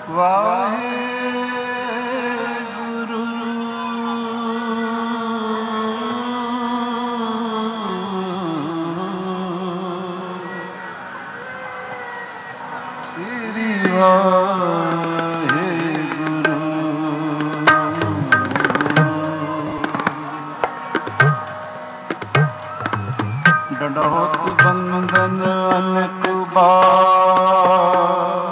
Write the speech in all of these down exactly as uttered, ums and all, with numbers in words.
ਵਾਹਿਗੁਰੂ ਸ੍ਰੀ ਵਾਹਿਗੁਰੂ ਡੰਡੋਤ ਬੰਦਨ ਅਨੇਕ ਬਾਰ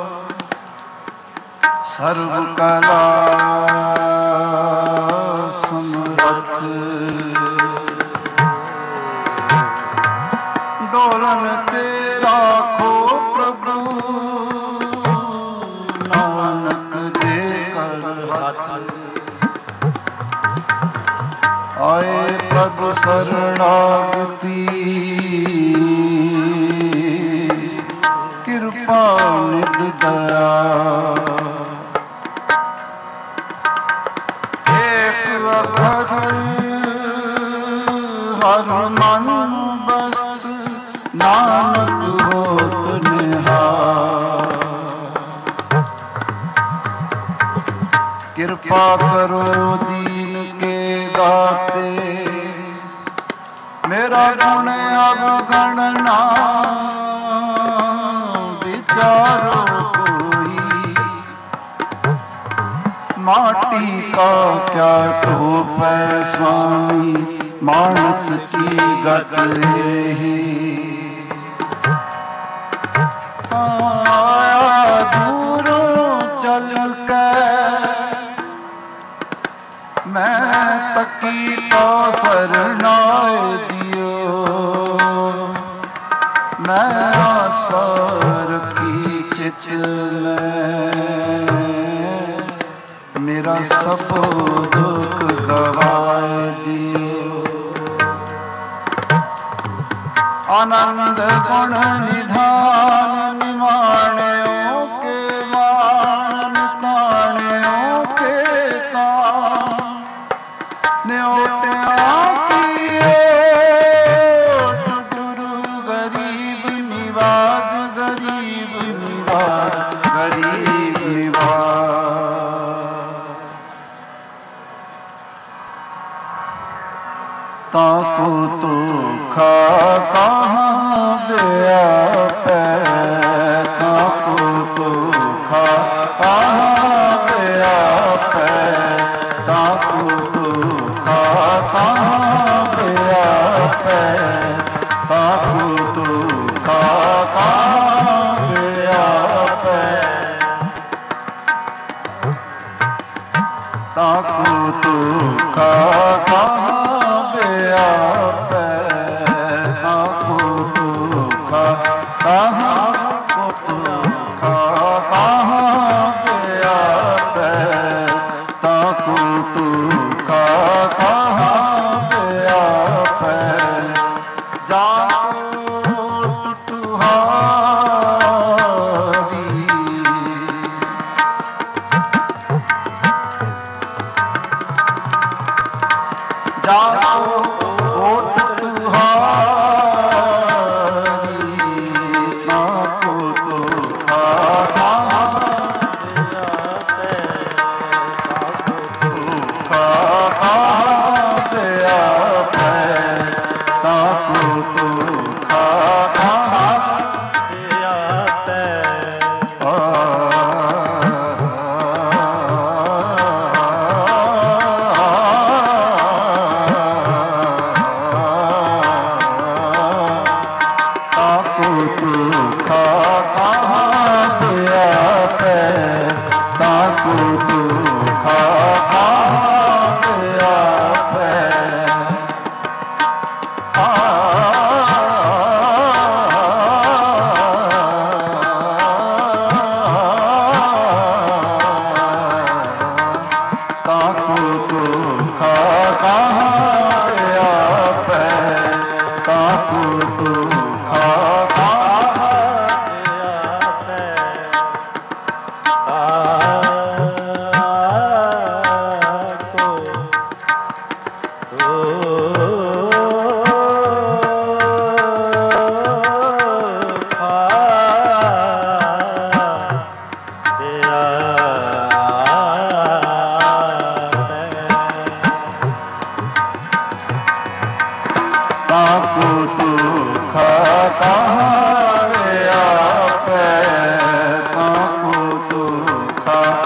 ਸਰਬ ਕਲਾ ਸਮਰਥ ਡੋਲਨ ਤੇ ਰਾਖੋ ਪ੍ਰਭੂ ਨਾਨਕ ਦੇ ਕਰ ਹੱਥ ਆਏ ਪ੍ਰਭ ਸਰਣਾਗਤੀ ਕਿਰਪਾ ਨਿਧ ਦਇਆ ਹਰ ਮਨ ਬਸਤ ਨਾਨਕ ਹੋਤ ਨਿਹਾਲ ਕਿਰਪਾ ਕਰੋ ਦੀਨ ਕੇ ਦਾਤੇ ਮੇਰਾ ਗੁਣ ਅਵਗਣ ਨਾ ਵਿਚਾਰੋ ਕੋਈ माटी का क्या टोप है स्वामी मानस की गत आया दूरों चल के मैं तकी तो सरनाए दियो मैं आसर की चित में मेरा सब दुख गवाए दियो आनंद गुण निधान निमाण्यो के मान निताण्यो के तान न्योट्या गुरु गरीब निवाज गरीब निवाज गरीब निवाज ताको तो खा कहाँ व्यापै ताको तो खा कहाँ व्यापै ताको तो खा कहाँ व्यापै ताको तो खा कहाँ व्यापै ताको तो खा कहाँ जाको ताको दुख कहावे आपे, ताको दुख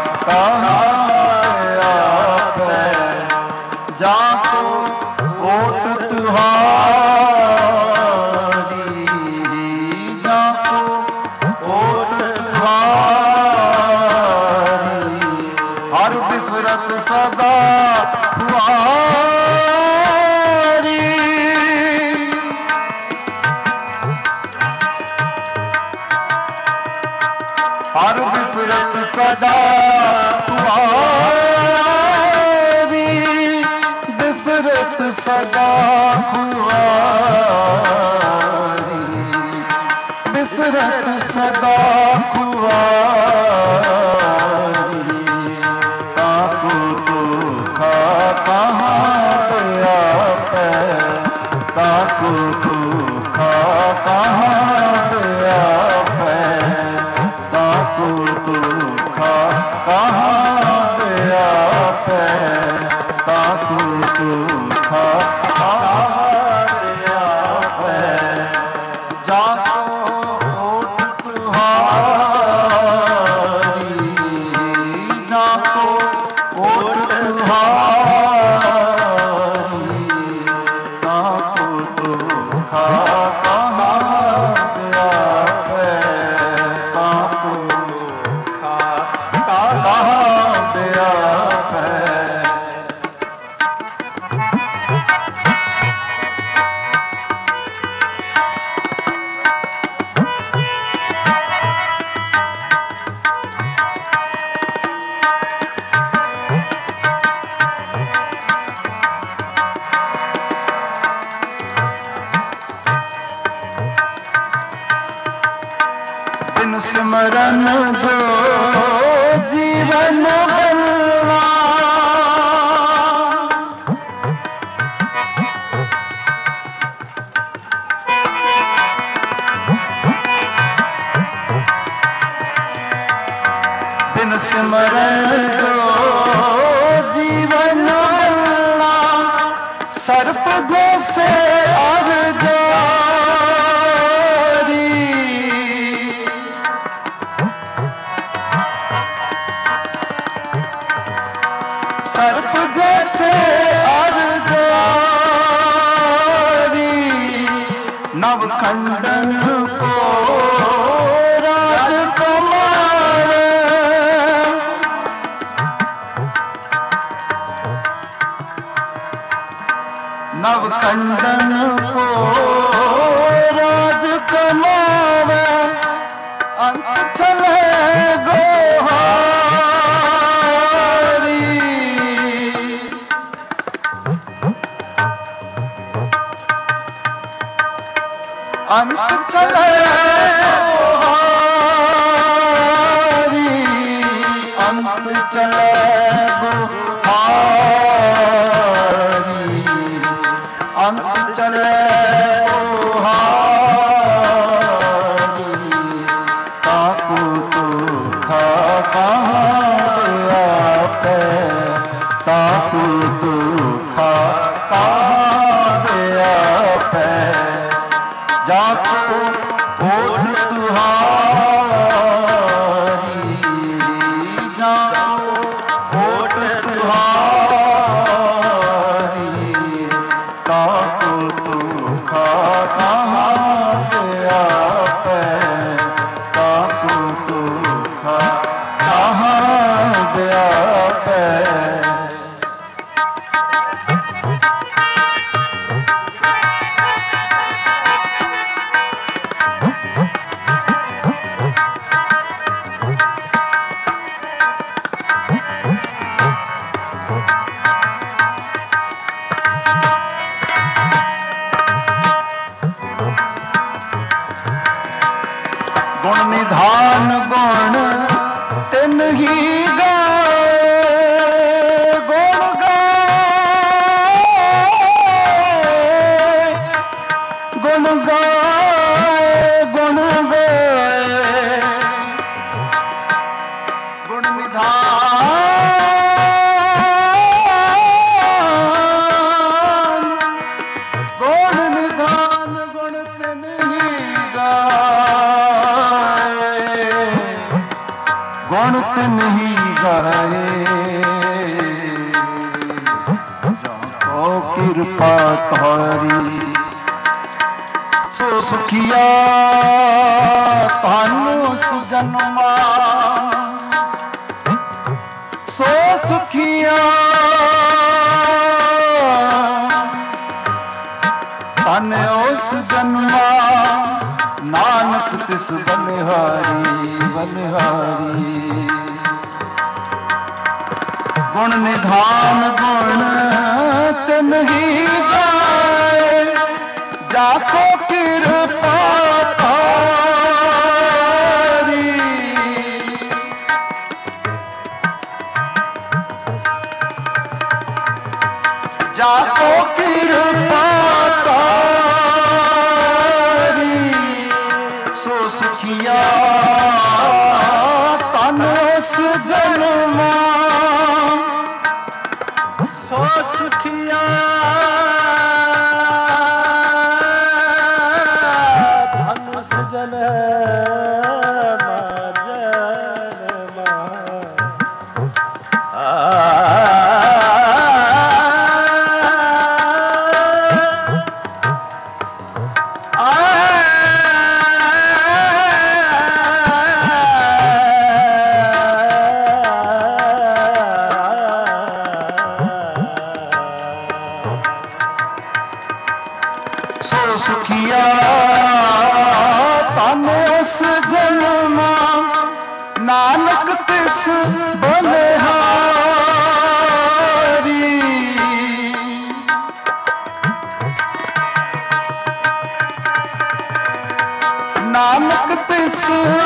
कहावे आपे, जाको ओट तुहारी, जाको ओट तुहारी, हर बिसरत सदा तुम्हारी, हर बिसरत सदा तुम्हारी, बिसरत सदा खुआरी, बिसरत सदा खुआरी, ताको दुख कहावे आपे, ताको दुख कहावे आपे, ताको दुख कहावे आपे, ताको दुख कहावे आपे, जाको ओट तुहारी, जाको ओट तुहारी, ताको दुख कहावे आपे, ताको दुख कहावे आपे। बिन सिमरन जो जीवन बलवा, बिन सिमरन जो जीवन बलवा, सर्प जैसे और जारी, सर्प जैसे और जारी, नवखंडन को राजकुमार, नवखंडन को राजकुमार, अंत चले गोहारी, अंत चले गोहारी, अंत चले गोहारी, अंत चले गोहारी, ताको दुख कहावे आपे, ताको दुख कहावे आपे, जाको ओट तुहारी, जाको ओट तुहारी, ताको दुख कहावे आपे, ताको दुख कहावे आपे। गुण निधान गुण तिन ही गाए, गुण गाए, गुण गाए, गुण गाए, गुण गुण निधान गुण निधान गुण तिन ही गाए गुण तिन ही गाए जाको कृपा तारी सो सुखिया तानु सुजन्मा सो सुखिया तन उस जन्मा नानक तिस बलिहारी बलिहारी गुण निधान गुण तिन ही गाए जाको कृपा तारी जाको कृपा तारी सो सुखिया तन उस जन्मा सो सुखिया तन उस जन्मा सुखिया तन उस जन्मा नानक तिस बलिहारी नानक तिस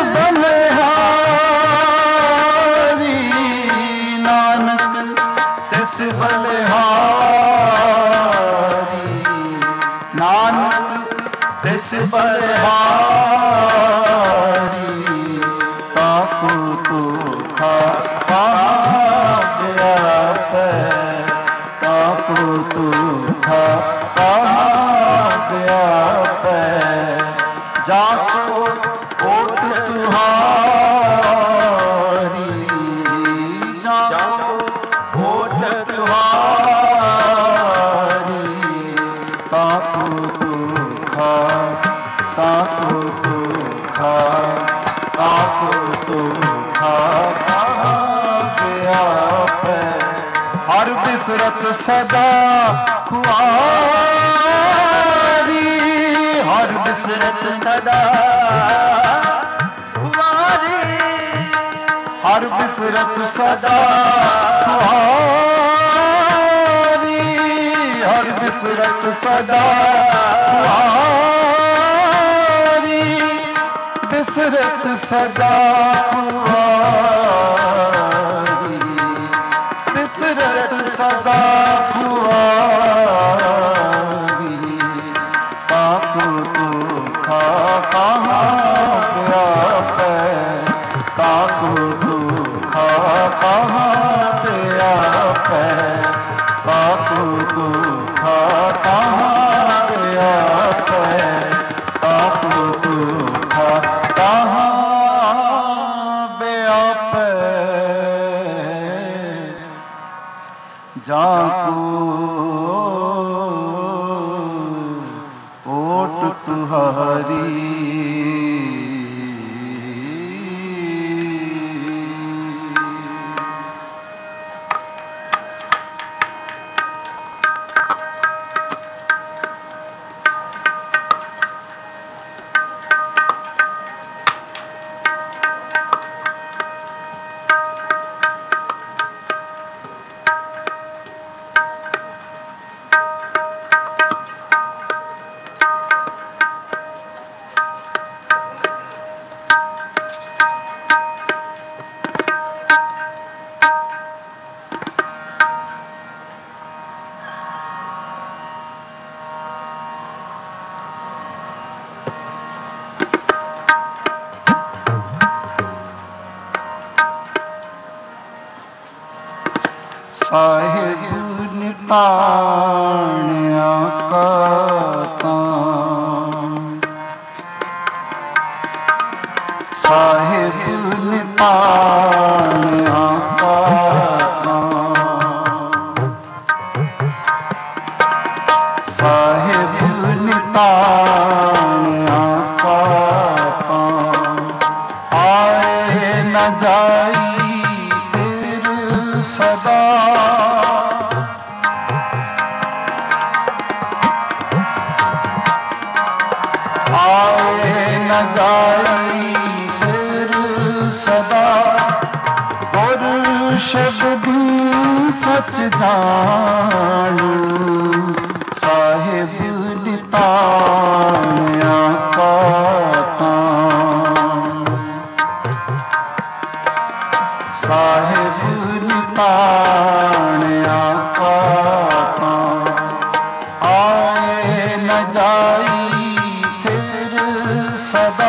बलिहारी नानक तिस बलिहारी नानक तिस बलिहारी ताको तो खा पाया पे ताको तो खा पाया पे जाको ओट तुहारी जाको ओट तुहारी ताको ताको तो खा ताको तो खा गया पे हर बिसरत सदा खुआरी हर बिसरत सदा खुआरी हर बिसरत सदा खुआरी हर बिसरत सदा बिसरत सदा खुआरी बिसरत सदा खुआरी ताको तो खा कहाँ गया पे ताको तो खा कहाँ गया पे ताको तो खा कहाँ गया पे ताको तो खा जाको ओट तुहारी ਸਾਹਿਬ ਨਿਤਾਣਿਆ ਕਾਤਾ ਸਾਹਿਬ ਨਿਤਾਣਿਆ ਕਾਤਾ ਸਾਹਿਬ ਨਿਤਾਣਿਆ ਕਾਤਾ ਆਏ ਨ ਜਾਈ ਤੇਰ ਸਦਾ आए न जाई तेर सदा गुर शब्दी सच जानू साहिब निताणिया काता साहिब निताणिया काता आए न जाई सदा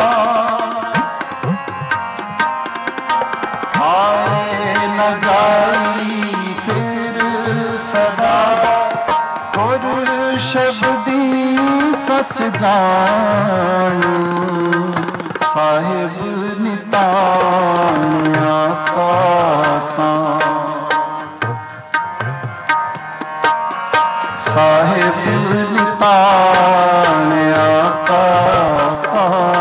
आए न जाई तेर सदा गुर शब्दी सच जानू साहिब निताणिया काता साहिब निताणिया काता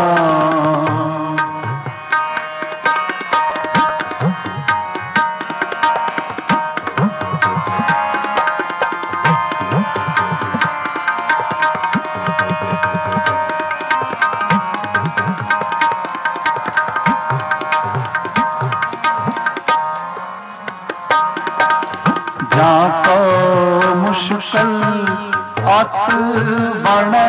जाको मुश्किल अत बने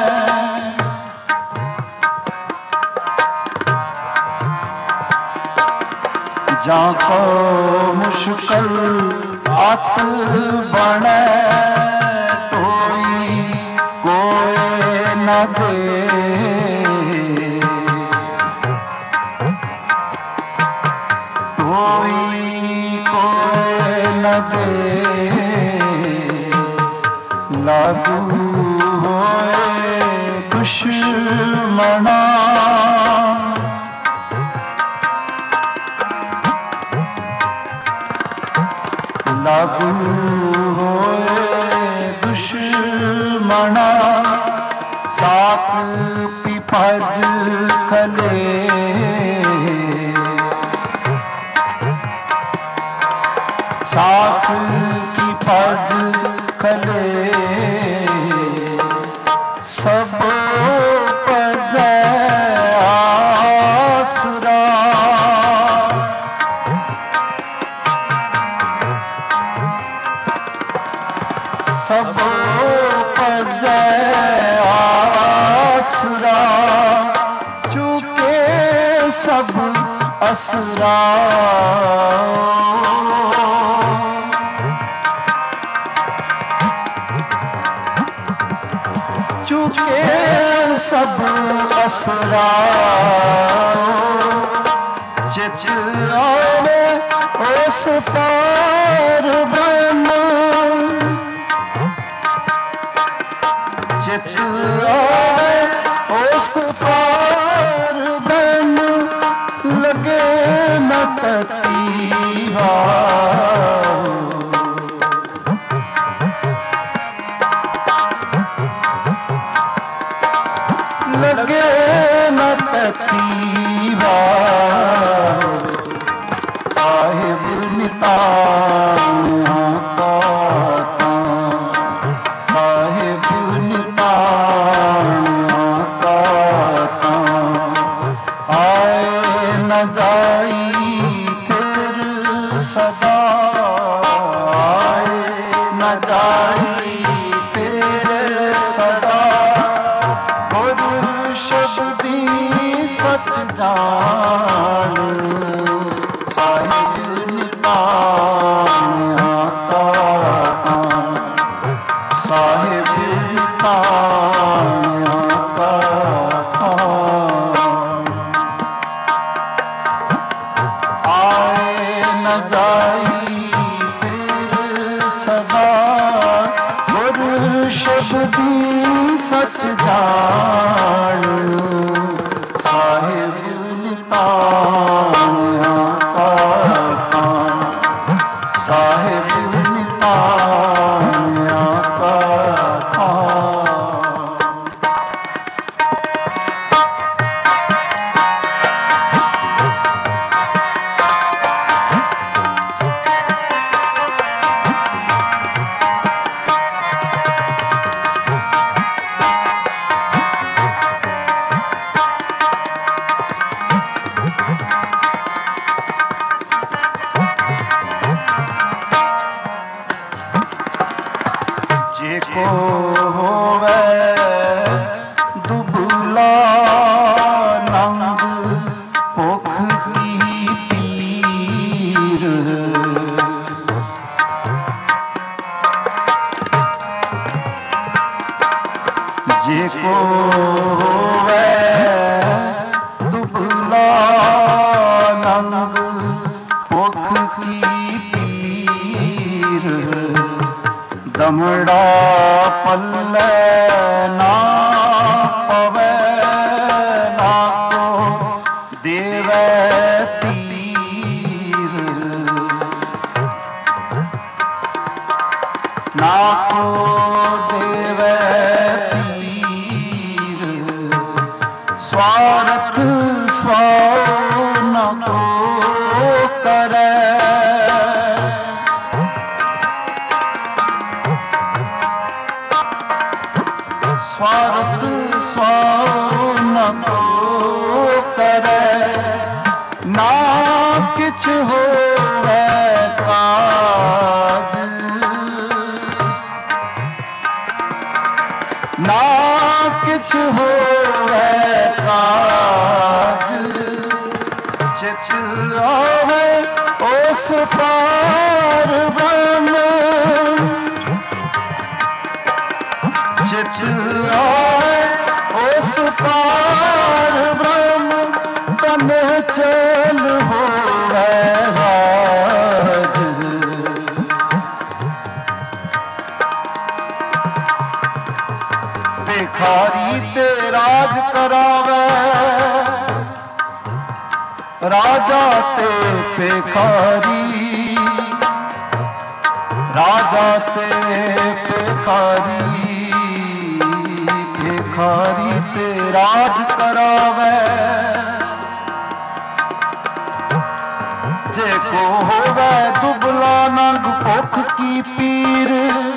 जाको मुश्किल अत बने कोई कोई न दे कोई कोई न दे लागू होए दुश्मना लागू होए दुश्मना साप पिपज खले साप पिपज खले सब पजै आसरा सब पजै आसरा चुके सब असरा चुके सब असरा चित आवे उस पार ब्रह्म चित आवे उस पार ब्रह्म लगे न ततीवा लगे न ततीवा साहिब निताणिया काता साहिब निताणिया काता आए न जाई तेर सदा आए न जाई तेर सदा शब्दी सच जान साहिब निताणिया काता साहिब निताणिया काता आए न जाई जेको होवे दुबला नंग भुख की पीर दमड़ा पल्ले ना पवे ना को देवे तीर ना को देवे स्वार्थ स्वाओ न को करे स्वार्थ स्वाओ न को करे ना किछ होवे काज ना किछ होवे काज चित आवे उस पार ब्रह्म चित आवे उस पार ब्रह्म तन चल होवे राज भिखारी ते राज करावे राजा ते भिखारी राजा ते भिखारी भिखारी ते राज करावे जेको होवे दुबला नंग भुख की पीर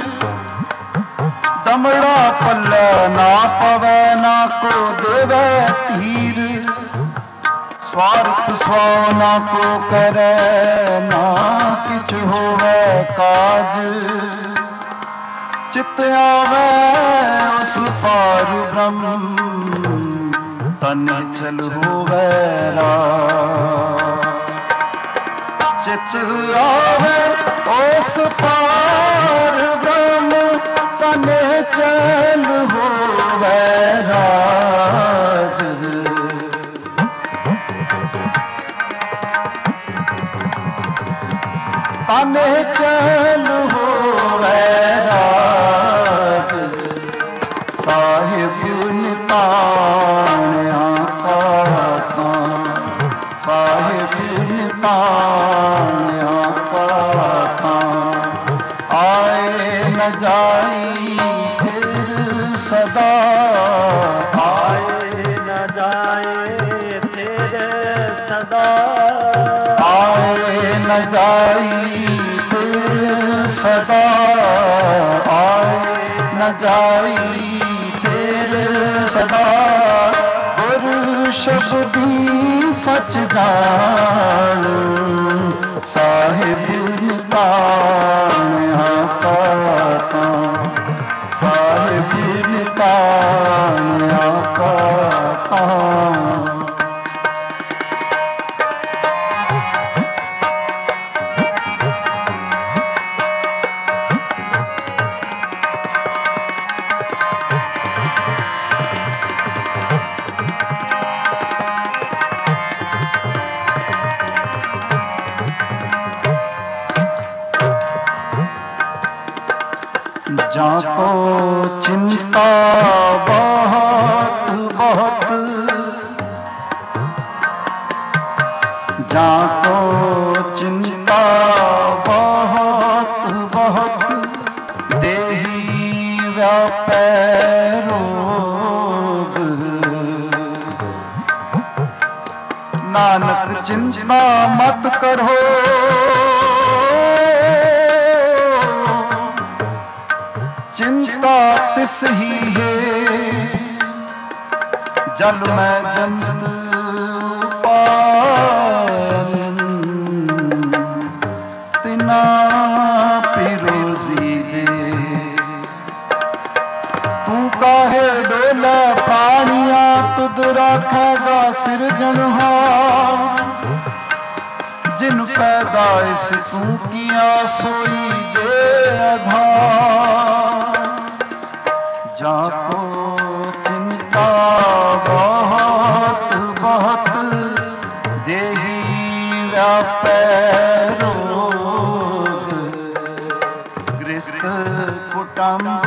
दमड़ा पल्ले ना पवे ना को देवे तीर स्वार्थ स्वाओ ना को करे ना किछ होवे काज चित आवे उस पार ब्रह्म तन चल होवे राज चित आवे उस पार ब्रह्म तन चल होवे राज तन चल होवे राज साहिब नितान आका साहिब नितान आका आए न जाई फिर सदा आए न जाए फिर सदा आए न जाई फिर सदा आए न जाई फिर सदा गुरु शब्दी सच जान साहिब नितान आका साहिब नितान आका जाको चिंता बहुत बहुत जाको चिंता बहुत बहुत देही व्यापै रोग नानक चिंता मत करो चिंता तिस ही है जल में जंत पालन तिना पिरोजी दे तू काहे डोला पानिया तुद रखेगा सिरजनहार जिन पैदाइश तू किया सोई दे आधार। जाको चिंता बहुत बहुत देही व्यापै रोग। गृहस्थ कुटुंब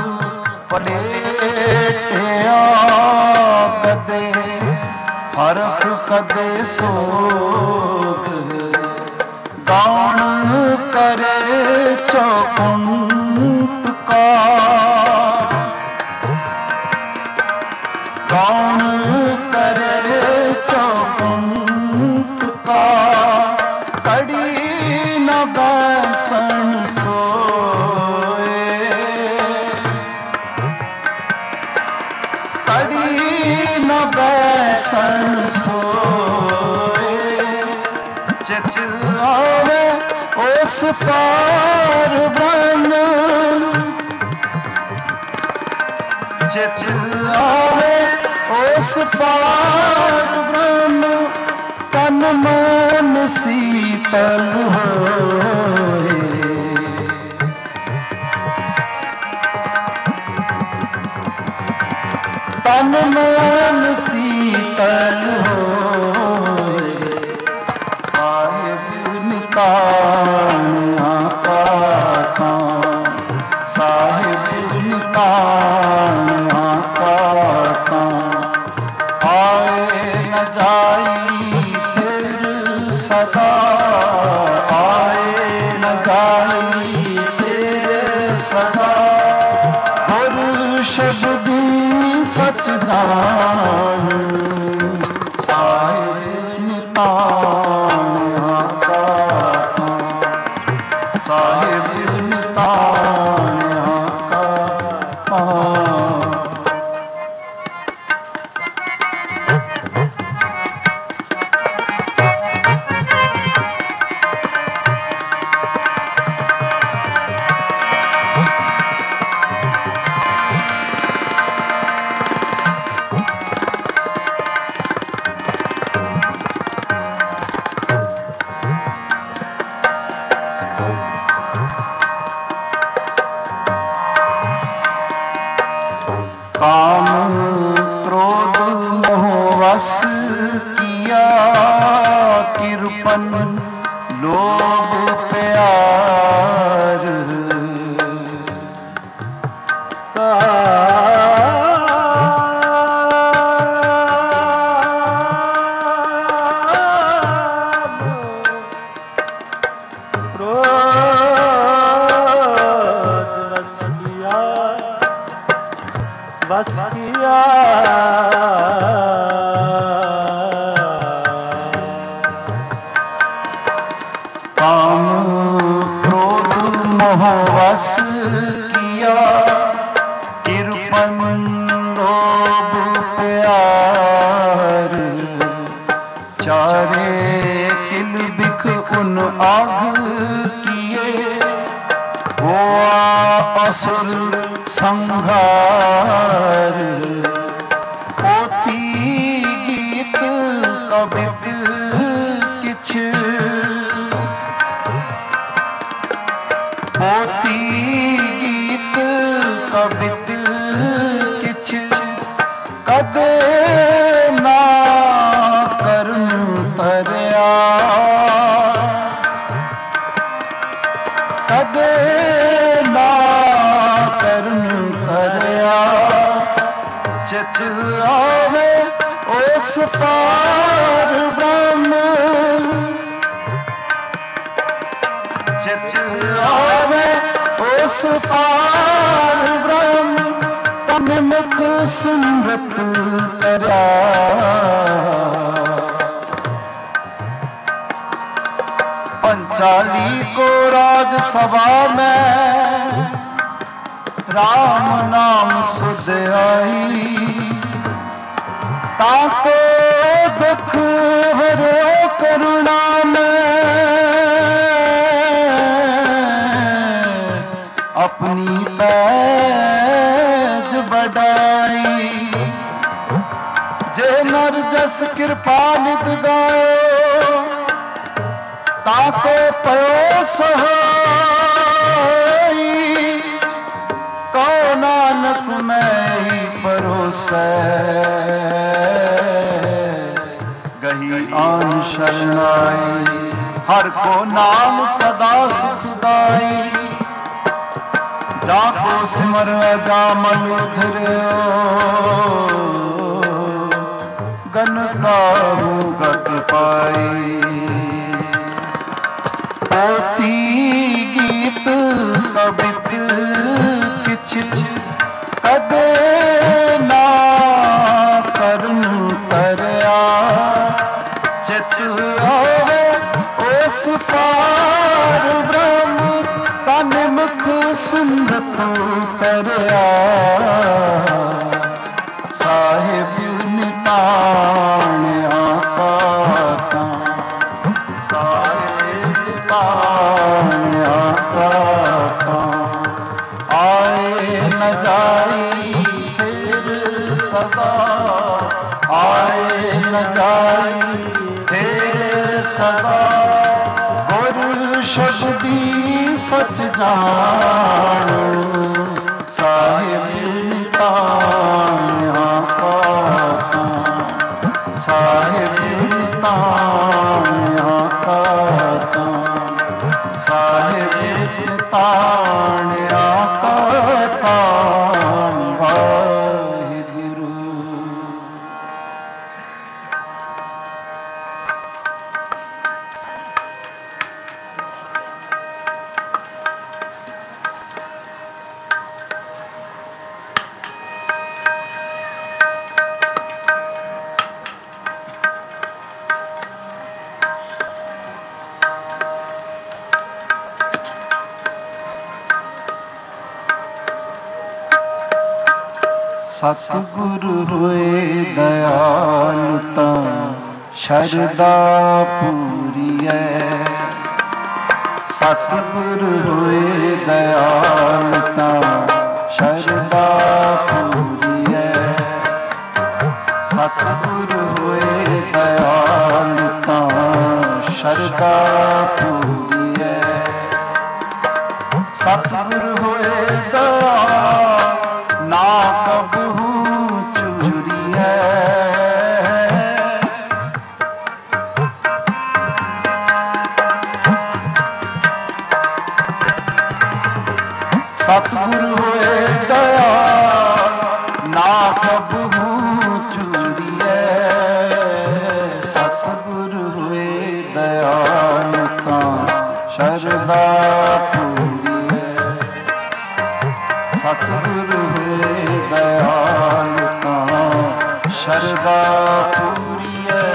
पलेटिया कदे फर्क कदे सोग। गाउन करे चौकुंट का गाउन करे चौकुंट का। कड़ी न बैसन सोए कड़ी न बैसन सोए। चित आवे उस पार ब्रह्म चित आवे उस पार ब्रह्म। तन मन शीतल होए तन मन शीतल होए। साहिब निकाल आका तां साहिब निकाल आका तां। आए न जाई फिर सदा आए न जाई फिर सदा। गुर शब्दी सच जान साहिब नितान आका तां साहिब नितान आका तां। काम क्रोध मोह वश किया कृपन लोभ प्यार। बस किया काम क्रोध मोह वश किया कृपन लोभ प्यार। चारे किल बिख उन आग किए हुआ असुर संहार। पोथी गीत कवित किछ पोथी गीत कवित किछ। कदे ना कर्म तरया कदे ना कर्म तरया। चित आवे उस पार ब्रह्म चित आवे उस पार ब्रह्म। तन मुख सिमरत करा पंचाली को राजसभा में राम नाम सुध आई। ताको दुख हरे करुणा में अपनी पैज बढ़ाई। जे नर जस कृपा नित गायो ताको पयो सहाई, को नानक मैं ही परोसै, गही आन शरणाई। हर को नाम सदा सुखदाई, जाको सिमर जा मलुधर्यो, गन काहू गत पाई। पोथी गीत कबित किछ कदे ना करन तरया, चित आवे उस पार ब्रह्म तन मुख सुंदत तरया। साहिब निताण्या काता, साहिब निताण्या काता, आए न जाई फिर सजा, आए न जाई फिर सजा। गुरु शब्दी सच जान, साहिब निताण्या काता, साहिब निताण्या काता, साहिब निताण्या काता। वाहिगुरु। सतगुरु होए दयाल तां शरदा पूरीऐ, सतगुरु होए दयाल तां शरदा पूरीऐ, सतगुरु होए दयाल तां शरदा पूरीऐ, सतगुरु होए दयाल ना कबहू चूरिए। सतगुरु होए दयाल ना कबहू चूरिए, सतगुरु होए दयाल तां शरदा पूरीऐ, सतगुरु होए दयाल तां शरदा पूरीऐ।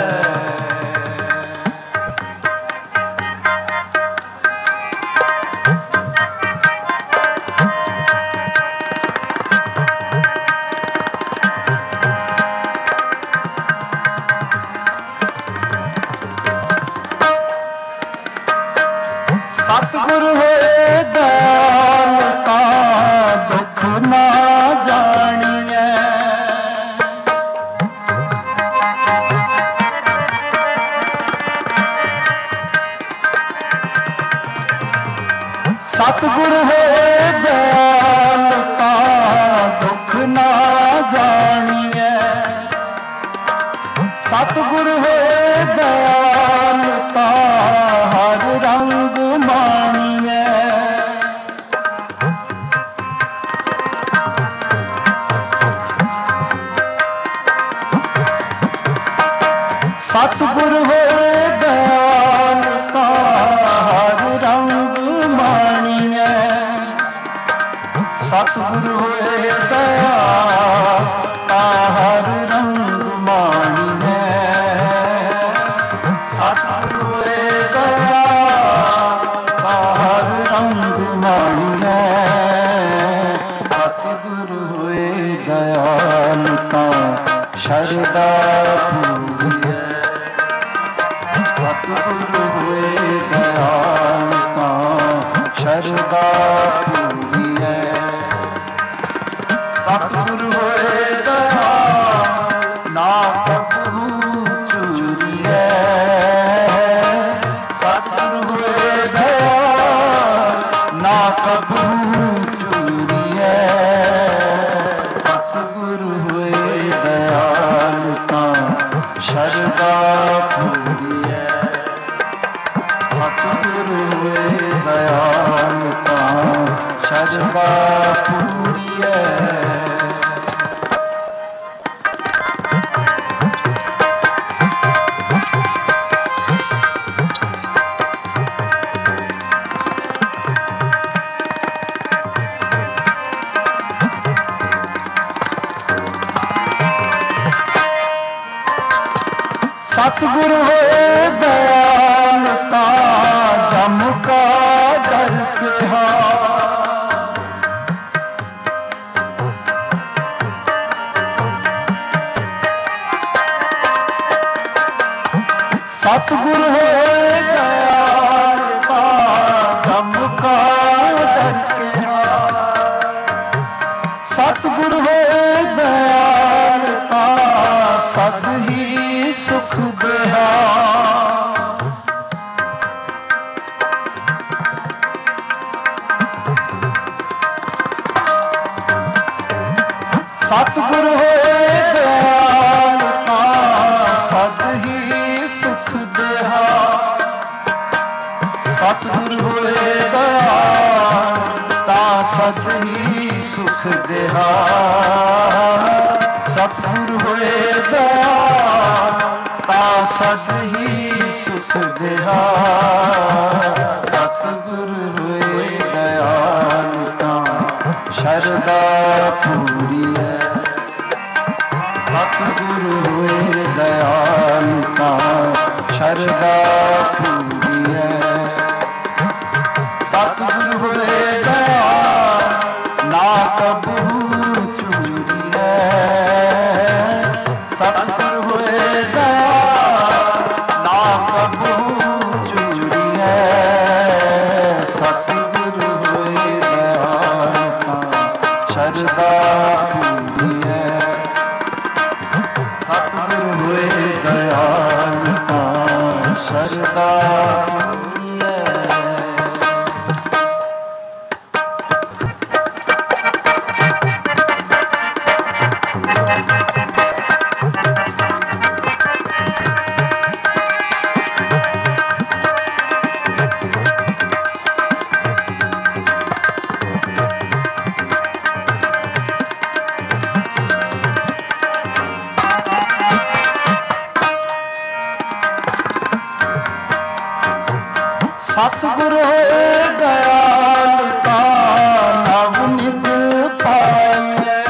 सतगुरु होए दयाल तां दुख ना जानिए, सतगुरु होए दयाल तां दुख ना जानिए, सतगुरु होए दयाल तां हर रंग मानिए, सतगुरु होए दयाल तां हर रंग मानिए, सतगुरु होए दयाल तां हर रंग मानिए, सतगुरु होए दयाल तां हर रंग मानिए, सतगुरु होए दयाल तां शरदा पूरीऐ, सतगुरु होए दयाल तां शरदा पूरीऐ, सतगुरु होए दयाल ना कबहू चूरीऐ, सतगुरु ਸਤਿਗੁਰੂ ਹੋਏ ਦਇਆਲ ਤਾਂ ਸ਼ਰਧਾ ਪੂਰੀਐ। ਸਤਿਗੁਰ ਹੋਏ ਦਇਆਲ ਤਾਂ ਜਮ ਕਾ ਡਰ ਕਿਹਾ। ਸਤਿਗੁਰ ਹੋਏ ਦਇਆਲ ਤਾਂ ਜਮ ਕਾ ਡਰ ਕਿਹਾ। ਸਤਿਗੁਰ ਹੋਏ ਦਇਆਲ ਤਾਂ ਸਦ ਹੀ ਸੁਖ ਦੇਹਾ। ਸਤਿਗੁਰ ਹੋਏ ਦਇਆਲ ਤਾਂ ਸਦ ਹੀ ਸੁਖ ਦੇਹਾ। ਸਤਿਗੁਰ ਹੋਏ ਦਇਆਲ ਤਾਂ ਸਦ ਹੀ ਸੁਖ ਦੇਹਾ। ਸਤਿਗੁਰ ਹੋਏ ਦਇਆਲ ਤਾਂ ਸਦ ਹੀ ਸੁਖ ਦੇਹਾ। ਸਤਿਗੁਰ ਹੋਏ ਦਇਆਲ ਤਾਂ ਸ਼ਰਧਾ ਪੂਰੀਐ। ਸਤਿਗੁਰ ਹੋਏ ਦਇਆਲ ਤਾਂ ਸ਼ਰਧਾ ਪੂਰੀਐ। ਸਤਿਗੁਰ ਹੋਏ ਦਇਆਲ ਨਾ ਕਬਹੂ ਚੂਰੀਐ। ਸਤਿਗੁਰ ਹੋਏ ਦਇਆਲ ਨਾ ਕਬਹੂ ਚੂਰੀਐ। ਸਤਿਗੁਰ ਹੋਏ ਦਇਆਲ ਤਾਂ ਸ਼ਰਧਾ ਪੂਰੀਐ। ਸਤਿਗੁਰ ਹੋਏ ਦਇਆਲ ਤਾਂ ਸ਼ਰਧਾ ਪੂਰੀਐ। ਸਤਿਗੁਰ ਹੋਏ ਦਇਆਲ ਤਾਂ ਨਵ ਨਿਤ ਪਾਈਐ।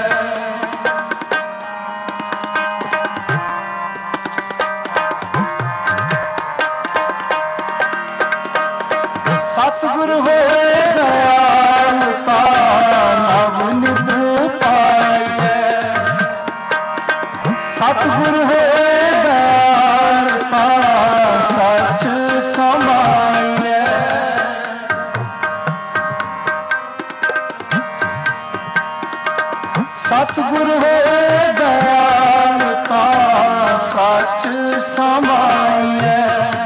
ਸਤਿਗੁਰ ਹੋਏ ਦਇਆਲ ਤਾਂ ਨਵ ਨਿਤ ਪਾਈਐ। ਸਤਿਗੁਰ ਹੋਏ ਦਇਆਲ ਤਾਂ ਸੱਚ ਸਮਾਈਐ। ਸਤਿਗੁਰ ਹੋਏ ਦਇਆਲ ਤਾਂ ਸੱਚ ਸਮਾਈਐ।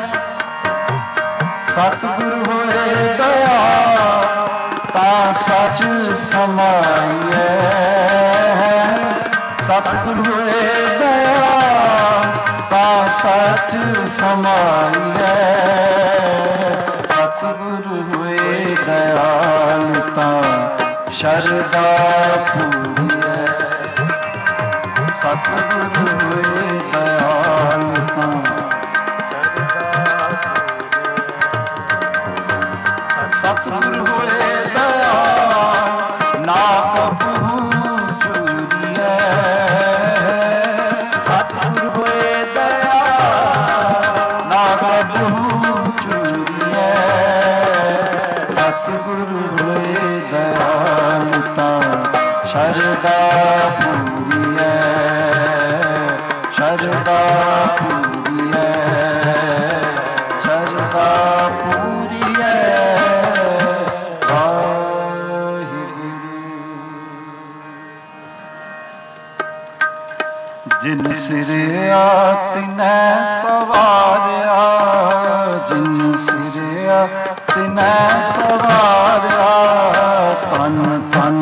ਸਤਿਗੁਰ ਹੋਏ ਦਇਆਲ ਤਾਂ ਸੱਚ ਸਮਾਈਐ। ਸਤਿਗੁਰ ਹੋਏ ਦਇਆਲ ਤਾਂ ਸੱਚ ਸਮਾਈਐ। ਸਤਿਗੁਰ ਹੋਏ ਦਇਆਲ ਤਾਂ ਸ਼ਰਧਾ ਪੂਰੀਐ। ਸਤਿਗੁਰ ਹੋਏ ਦਇਆਲ ਤਾਂ ਸਤਿਗੁਰ ਹੋਏ ਦਇਆਲ ਨਾ ਕਬਹੂ ਚੂਰੀਐ। ਸਤਿਗੁਰ ਹੋਏ ਦਇਆਲ ਨਾ ਕਬਹੂ ਚੂਰੀਐ। ਸਤਿਗੁਰ ਹੋਏ ਦਇਆਲ ਤਾਂ ਸ਼ਰਧਾ ਪੂਰੀਐ। ਸ਼ਰਧਾ ਪੂਰੀਐ। ਸ਼ਰਧਾ ਪੂਰੀਐ। ਜਿਨ ਸਿਰਿਆ ਤਿਨੈ ਸਵਾਰਿਆ। ਜਿਨ ਸਿਰਿਆ ਤਿਨੈ ਸਵਾਰਿਆ। ਤਨ ਤਨ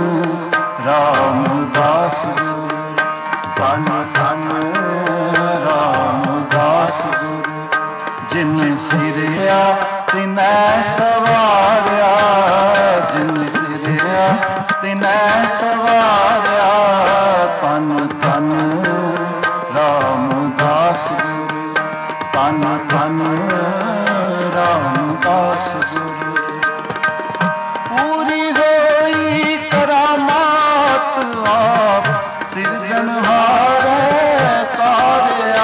ਰਾਮਦਾਸ ਗੁਰੂ। ਤਨ ਤਨ ਰਾਮਦਾਸ ਗੁਰੂ। ਜਿਨ ਸਿਰਿਆ ਤਿਨੈ ਤਿਨੈ ਸਵਾਰਿਆ, ਜਿਨ ਸਿਰਿਆ ਤਿਨੈ ਸਵਾਰਿਆ। ਤਨ ਤਨ ਰਾਮਦਾਸ ਗੁਰੂ, ਤਨ ਤਨ ਰਾਮਦਾਸ ਗੁਰੂ। ਪੂਰੀ ਹੋਈ ਕਰਾਮਾਤ ਆਪ ਸਿਰਜਣਹਾਰੇ ਤਾਰਿਆ।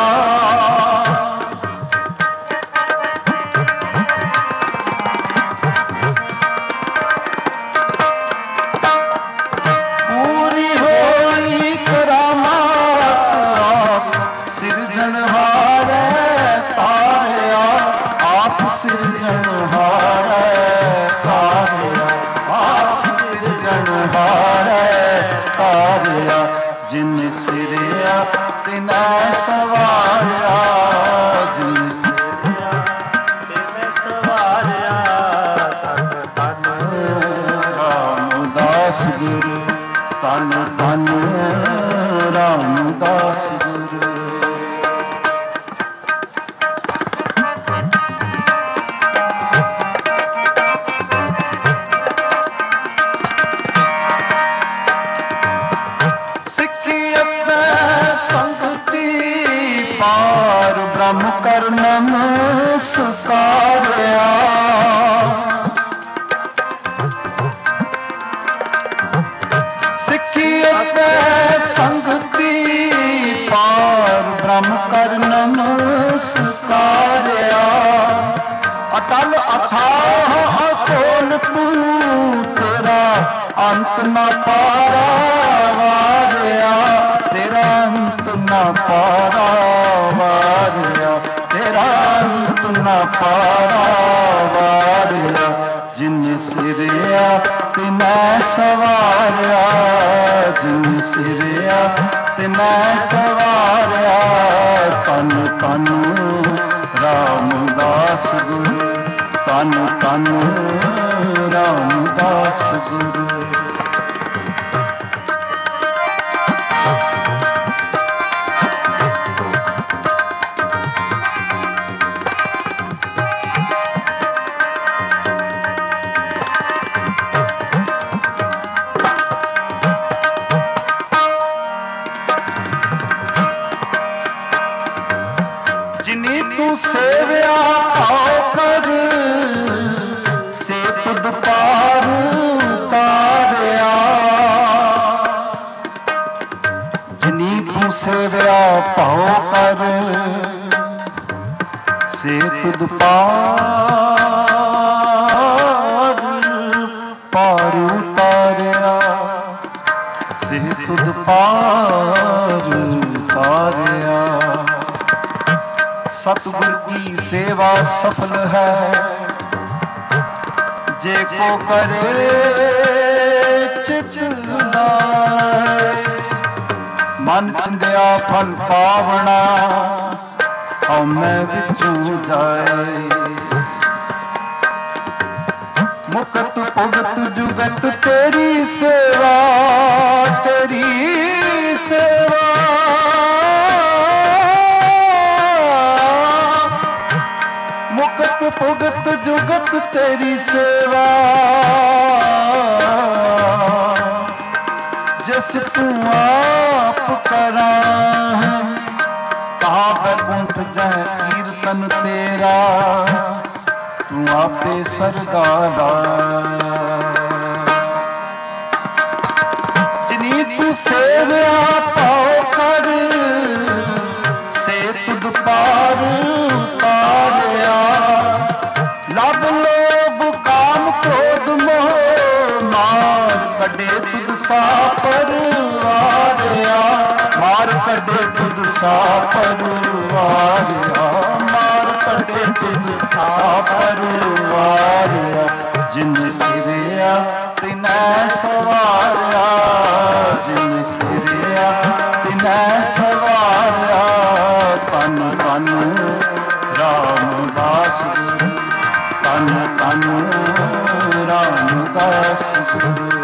ਪੂਰੀ ਹੋਈ ਕਰਾਮਾਤ ਆਪ ਸਿਰਜਣਹਾਰੇ ਤਾਰਿਆ। ਆਪ ਸਿਰਜਣਹਾਰੇ ਤਾਰਿਆ, ਆਪ ਸਿਰਜਣਹਾਰੇ ਤਾਰਿਆ। ਜਿਨ ਸਿਰਿਆ ਤਿਨੈ ਸਵਾਰਿਆ, ਜਿਨ ਸਿਰਿਆ ਤਿਨੈ ਸਵਾਰਿਆ। ਤਨ ਤਨ ਰਾਮਦਾਸ ਗੁਰੂ, ਤਨ ਤਨ ਰਾਮਦਾਸ ਗੁਰੂ। ਸੰਗਤੀ ਪਾਰ ਬ੍ਰਹਮ ਕਰ ਨਮਸਕਾਰਿਆ। ਸਿੱਖੀ ਅਤੇ ਸੰਗਤੀ ਪਾਰ ਬ੍ਰਹਮ ਕਰ ਨਮਸਕਾਰਿਆ। ਅਟਲ ਅਥਾਹ ਅਖੋਲ ਤੂੰ, ਤੇਰਾ ਅੰਤ ਨਾ ਪਾਰਾ ਵਾਰਿਆ। ਤੇਰਾ ਅੰਤ ਨਾ ਪਾਰਾ ਵਾਰਿਆ, ਤੇਰਾ ਅੰਤ ਨਾ ਪਾਰਾ ਵਾਰਿਆ। ਜਿਨ ਸਿਰਿਆ ਤਿਨੈ ਸਵਾਰਿਆ, ਜਿਨ ਸਿਰਿਆ ਤਿਨੈ ਸਵਾਰਿਆ। ਤਨ ਤਨ ਰਾਮਦਾਸ ਗੁਰੂ, ਤਨ ਤਨ ਰਾਮਦਾਸ ਗੁਰੂ। ਜਿਨੀ ਤੂੰ ਸੇਵਿਆ ਭਾਉ ਕਰ, ਸੇ ਤੁਧ ਪਾਰ ਤਾਰਿਆ। ਜਿਨੀ ਤੂੰ ਸੇਵਿਆ ਭਾਉ ਕਰ, ਸੇ ਤੁਧ ਪਾਰ ਪਾਰ ਉਤਾਰਿਆ, ਸੇ ਤੁਧ ਪਾਰ ਉਤਾਰਿਆ। सतगुर की सेवा सफल है, जे को करे चित लाए। मन चिंदिया फल पावना, हमें विचू जाए। मुकत भुगत जुगत तेरी सेवा, तेरी सेवा। मुकत भुगत जुगत तेरी सेवा, जिस तू आप करा है। कहाँ बैकुंठ जह कीर्तन तेरा, तू आपे सरदारा। जिनी तू सेविया पाओ कर, से तुद पार उतारिया। लभ लोभ काम क्रोध मोह, मार कढे तुद सा परवारिया। मार कढे तुद सा परवारिया, मार कढे तुद सा परवारिया। जिन सिरिया तिनै सवारिया, जिन सिरिया तिनै सवारिया। तन तन रामदास गुरु, तन तन रामदास गुरु।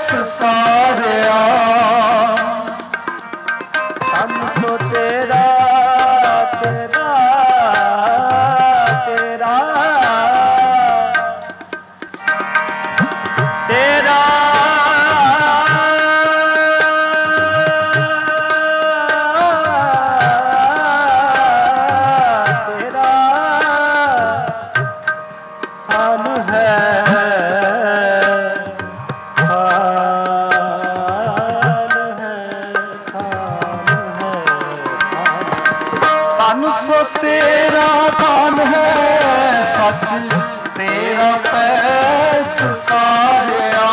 ਸਾਰਿਆ ਤਨ ਸੋ ਤੇਰਾ ਤੇਰਾ ਤੇਰਾ ਤੇਰਾ ਸੋ ਤੇਰਾ ਖਾਨ ਹੈ ਸੱਚ ਤੇਰਾ ਪੈਸ ਸਾਰਿਆ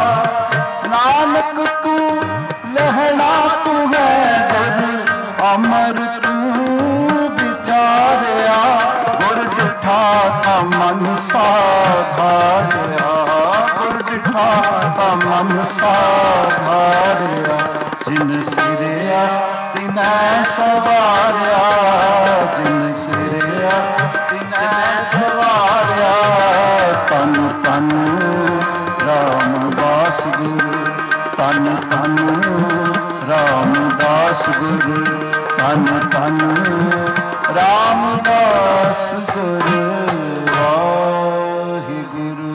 ਨਾਨਕ ਤੂੰ ਲਹਿਣਾ ਤੂੰ ਹੈ ਗੁਰ ਅਮਰ ਤੂੰ ਵਿਚਾਰਿਆ ਗੁਰ ਡਿਠਾ ਤਾਂ ਮਨ ਸਾਧਾਰਿਆ ਗੁਰ ਡਿਠਾ ਤਾਂ ਮਨ ਸਾਧਾਰਿਆ ਜਿਨ ਸਿਰਿਆ ਤਿਨੈ ਸਵਾਰਿਆ ਜਿਨ ਸਿਰਿਆ ਤਿਨੈ ਸਵਾਰਿਆ ਤਨ ਤਨ ਰਾਮਦਾਸ ਗੁਰੂ ਤਨ ਤਨ ਰਾਮਦਾਸ ਗੁਰੂ ਤਨ ਤਨ ਰਾਮਦਾਸ ਗੁਰੂ ਵਾਹਿਗੁਰੂ।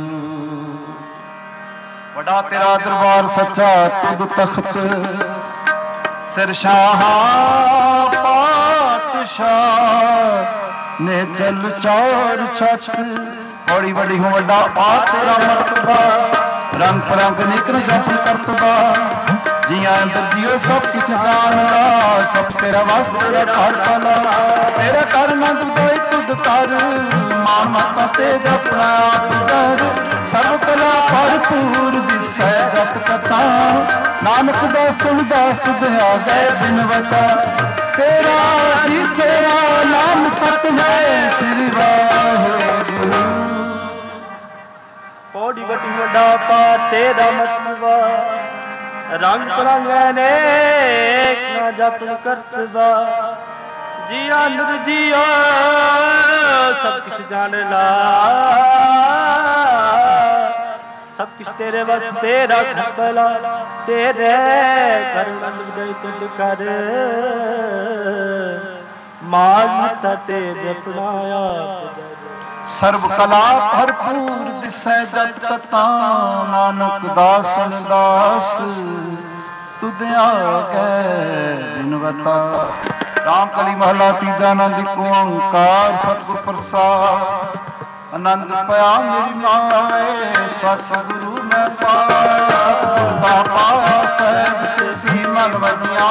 ਵੱਡਾ ਤੇਰਾ ਦਰਬਾਰ ਸੱਚਾ ਤੁਧ ਤਖਤ ਸਿਰ ਸ਼ਾਹਾਂ ਪਾਤਸ਼ਾਹ ਨੇ ਚਲ ਚੌਰ ਛੱਤ ਬੜੀ ਵੱਡੀ ਹੋ ਵੱਡਾ ਆ ਤੇਰਾ ਮਰਤਬਾ ਰੰਗ ਪਰੰਗ ਨਿਕਰ ਜਪਨ ਕਰਤਬਾ ਜੀਆਂ ਅੰਦਰ ਜੀਓ ਸਭ ਕੁਛ ਜਾਣਦਾ ਸਭ ਤੇਰਾ ਵਸ ਤੇਰਾ ਘਰ ਭਲਾ ਤੇਰਾ ਕਰ ਨੰਦ ਕੋਈ ਤੁਧ ਕਰ ਮਾਨ ਮਾਤਾ ਤੇ ਜਪਣਾ ਆਪ ਕਰ ਸਰਬ ਕਲਾ ਭਰਪੂਰ ਦਿਸੈ ਜਪ ਕਥਾ ਨਾਨਕ ਦਾਸਨ ਦਾਸ ਤੁਧ ਆ ਗਏ ਬਿਨਵਤਾ ਤੇਰਾ ਜੀ ਤੇਰਾ ਨਾਮ ਸਤ ਹੈ ਸ੍ਰੀ ਵਾਹਿਗੁਰੂ। ਕੋੜੀ ਵੱਡੀ ਵੱਡਾ ਪਾ ਤੇਰਾ ਮਤਵਾ ਰੰਗ ਰੰਗ ਅਨੇਕ ਨਾ ਜਤਨ ਕਰਤਵਾ ਜੀਆ ਨਿਰ ਜੀਓ ਸਭ ਕੁਛ ਜਾਣ ਲਾ ਸਭ ਕੁਛ ਤੇਰੇ ਵਸ ਤੇਰਾ ਖਬਲਾ ਤੇਰੇ ਕਰ ਮਨ ਗਈ ਤੁਧ ਕਰ ਮਾਨਤਾ ਤੇ ਜਪਨਾਇਆ ਸਰਬ ਕਲਾ ਭਰਪੂਰ ਦਿਸੈ ਜਤ ਕਤਾ ਨਾਨਕ ਦਾਸਨ ਦਾਸ ਤੁਧ ਆ ਗਏ ਬਿਨਵਤਾ। ਰਾਮ ਕਲੀ ਮਹਲਾ ਤੀਜਾ ਆਨੰਦ ਇੱਕ ਓੰਕਾਰ ਸਤਿਗੁਰ ਪ੍ਰਸਾਦ ਆਨੰਦ ਪਿਆ ਮੇਰੀ ਮਾਏ ਸਤਿਗੁਰੂ ਮੈਂ ਪਾਇਆ ਸਤਿਗੁਰ ਦਾ ਪਾਇਆ ਸਹਿਜ ਸਿਧੀ ਮਨ ਵਧੀਆਂ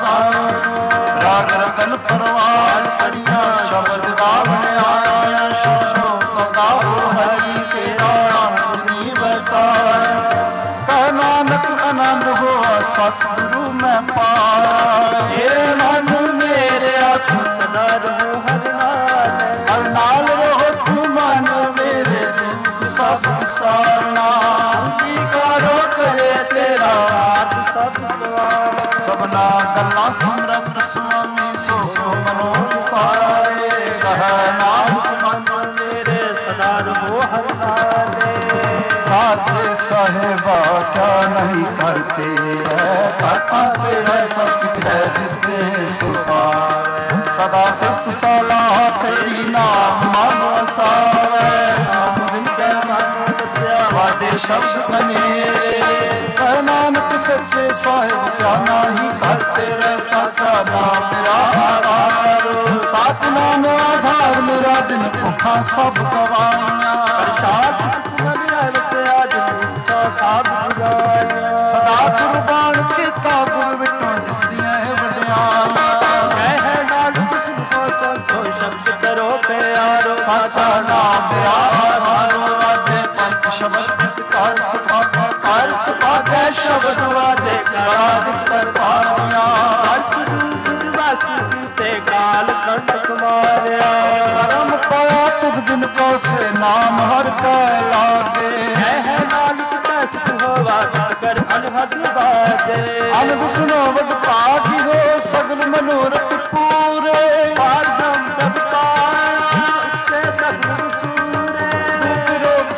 ਰਾਗ ਰਕਨ ਪਰਵਾਨ ਕਰੀਆਂ ਸ਼ਬਦ ਗਾਵਣ ਆਇਆ ਸ਼ਬਦ ਗਾਵੋ ਹਰੀ ਕੇ ਨਾਮ ਧੁਨੀ ਵਸਾਇਆ ਕਹਿ ਨਾਨਕ ਆਨੰਦ ਹੋਆ ਸਤਿਗੁਰੂ ਮੈਂ ਪਾਇਆ ਏ ਮਨ ਮੇਰੇ ਆਖ ਸਦਾ ਰਹੋ ਹਰਿ ਨਾਲ ਹਰਿ ਨਾਲ ਰਹੋ ਤੂੰ ਮਨ ਮੇਰੇ ਦੁੱਖ ਸਭ ਸਾਰਨਾ ਕੀ ਕਰੋ ਕਰੇ ਤੇਰਾ ਆਪ ਸਭ ਸਵਾਰ ਸਭਨਾ ਗੱਲਾਂ ਸਮਰੱਥ ਸੁਆਮੀ ਸੋ ਮਨੋ ਸਾਰੇ ਕਹਿ ਨਾਨਕ ਮਨ ਮੇਰੇ ਸਦਾ ਰਹੋ ਹਰਿ ਨਾਲ ਸਾਚੇ ਸਾਹਿਬਾ ਕਿਆ ਨਹੀਂ ਕਰਤੇ ਹੈ ਪਾਪਾਂ ਤੇਰਾ ਸਭ ਸਿਖੈ ਜਿਸਦੇ ਸੁਸਾਰ ਸਦਾ ਸਿਫਤ ਸਲਾਹ ਤੇਰੀ ਨਾਮ ਮਨ ਵਸਾਵੇ ਨਾਮ ਦਿਨ ਕੈ ਮਨ ਵਸਿਆ ਵਾਜੇ ਸ਼ਬਦ ਬਨੇਰੇ ਕਹਿ ਨਾਨਕ ਸੱਚੇ ਸਾਹਿਬ ਕਿਆ ਨਾਹੀ ਕਰਤੇ ਰਹਿ ਸਾਚਾ ਨਾਮ ਮੇਰਾ ਆਧਾਰ ਸਾਚ ਨਾਮ ਆਧਾਰ ਮੇਰਾ ਦਿਨ ਭੁੱਖਾਂ ਸਭ ਗਵਾਈਆਂ ਪ੍ਰਸਾਦ ਵਸਿਆ ਜਿਨ ਸਾਧ ਬੁਝਾਈਆਂ ਸਦਾ ਕੁਰਬਾਨ ਕੀਤਾ ਗੁਰ ਵਿਟੋਂ ਜਿਸ ਦੀਆਂ ਇਹ ਵਡਿਆਈਆਂ ਕਹਿ ਨਾਨਕ ਸੁਨ ਸੋ ਸੋ ਸੋ ਸ਼ਬਦ ਕਰੋ ਪਿਆਰੋ ਸਾਚਾ ਨਾਮ ਮੇਰਾ ਆਧਾਰ ਵਾਜੇ ਪੰਜ ਸ਼ਬਦ ਕਰ ਸੁਭਾਗਾ ਕਰ ਸੁਭਾਗਾ ਸ਼ਬਦ ਵਾਜੇ ਕਰਾਦਿਕ ਕਰਵਾਈਆਂ ਅੰਤ ਰੂਪ ਵਾਸੀ ਸੀਤੇ ਕਾਲ ਕੰਟਕ ਮਾਰਿਆ ਕਰਮ ਪਾਇਆ ਤੁਧ ਜਿਨ ਕੋ ਸੇ ਨਾਮ ਹਰ ਕੈ ਲਾਗੇ ਹੈ ਨਾਨਕ ਤਸ ਹੋਵਾ ਕਰ ਅਨਹਦ ਬਾਜੇ ਅਨੰਦ ਸੁਣੋ ਵਡ ਭਾਗੀ ਹੋ ਸਗਲ ਮਨੋਰਥ ਪੂਰੇ ਪਾਰਮ ਪ੍ਰਭ ਪਾਇਆ ਤੇ ਸਤਿਗੁਰ ਸੂਰੇ ਦੁਖ ਰੋਗ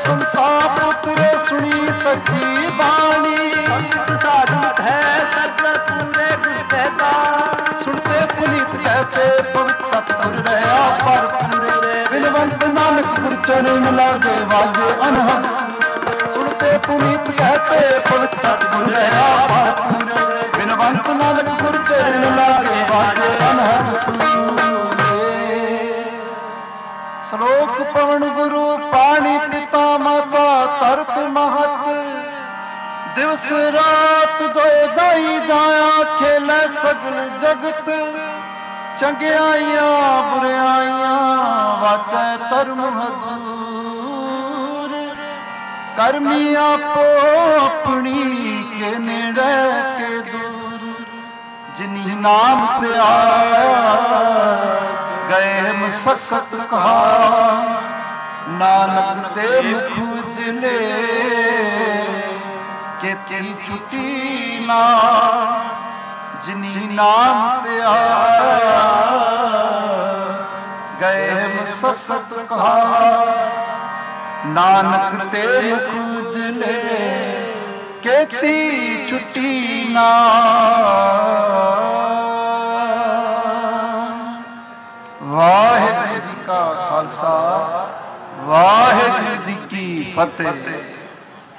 ਸੰਸਾਰ ਉਤਰੇ ਸੁਣੀ ਸੱਚੀ ਬਾਣੀ ਸਾਧੂ ਹੈ ਸਤ ਪੂਰੇ ਗੁਰਤੇ ਦਾ ਸੁਣਤੇ ਪੁਨੀਤ ਕਹਤੇ ਪਵਿੱਤ ਸਤਿਗੁਰ ਰਹਾ ਪਰ ਪੂਰੇ ਬਿਨਵੰਤ ਨਾਨਕ ਗੁਰ ਚਰਨ ਲਾਗੇ ਵਾਜੇ ਅਨਹਦ ਸੁਣਤੇ ਪੁਨੀਤ ਕਹਤੇ ਪਵਿੱਤ ਸਤਿਗੁਰ ਰਹਾ ਪਰ ਪੂਰੇ ਬਿਨਵੰਤ ਨਾਨਕ ਗੁਰ ਚਰਨ ਲਾਗੇ ਵਾਜੇ ਅਨਹਦ ਸ਼ਲੋਕ ਪਵਨ ਗੁਰੂ ਪਾਣੀ ਪਿਤਾ ਮਾਤਾ ਧਰਤ ਮਹਤ ਦਿਵਸ ਰਾਤ ਦੋਇ ਦਾਈ ਦਾਇਆ ਖੇਲੇ ਸਗਲ ਜਗਤ ਚੰਗਿਆਈਆਂ ਬੁਰਿਆਈਆਂ ਵਾਚੈ ਧਰਮ ਹਦੂਰ ਕਰਮੀ ਆਪੋ ਆਪਣੀ ਕੇ ਨੇੜੇ ਕੇ ਦੂਰ ਜਿਨੀ ਨਾਮ ਤੇ ਆਇਆ ਗਏ ਮਸਕਤ ਕਹਾ ਨਾਨਕ ਦੇ ਮੁਖ ਉਜਲੇ ਕੀਤੀ ਛੁੱਟੀ ਨਾ ਜਿਨੀ ਨਾਮ ਤੇ ਆਇਆ ਗਏ ਮਸਕਤ ਕਹਾ ਨਾਨਕ ਤੇ ਮੁਖ ਉਜਲੇ ਕੀਤੀ ਛੁੱਟੀ ਨਾ ਵਾਹਿਗੁਰੂ ਜੀ ਕਾ ਖਾਲਸਾ ਵਾਹਿਗੁਰੂ ਜੀ ਕੀ ਫਤਿਹ।